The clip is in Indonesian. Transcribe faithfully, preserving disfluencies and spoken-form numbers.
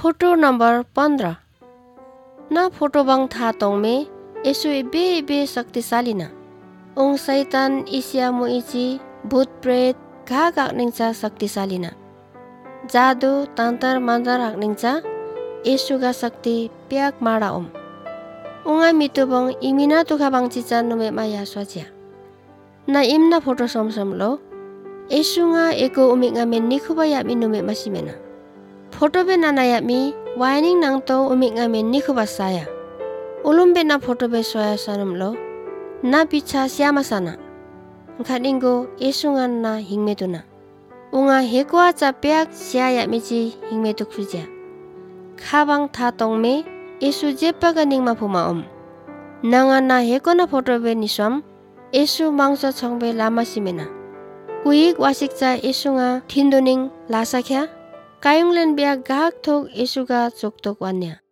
Photo number पंद्रह। ना फोटो बंग था तोंग में यीशु बे बे शक्तिशाली ना। उंग शैतान इसिया मुइची भूत प्रेत घा घा निंचा शक्तिशाली ना। जादू तंत्र मंत्र हक निंचा यीशु का शक्ति प्याक मारा ओम। उंगा मितु बंग इमिना तुखा बंग चिचा नुमे माया स्वाचिया। ना इमना फोटो सम सम लो यीशु nga एको उमिक nga men nikhuba ya mi nume masimena. Foto be na na ya mi waining nang to umik nga men nikhuba saya. Ulum be na foto be soya sanam lo na picha siama sana. Ngkhaningo Yesu nga na hingmetu na. Unga hekwa cha peak sia ya mi chi hingmetu khruja. Khabang tha tong me Yesu jepa ga ningma phuma om. Nanga na heko na foto be nisam Yesu mangsa chongbe lama simena. Kuik wasik cha Yesu nga thindoning lasakya kayunglen bia gak thok Yesu ga choktok wanya.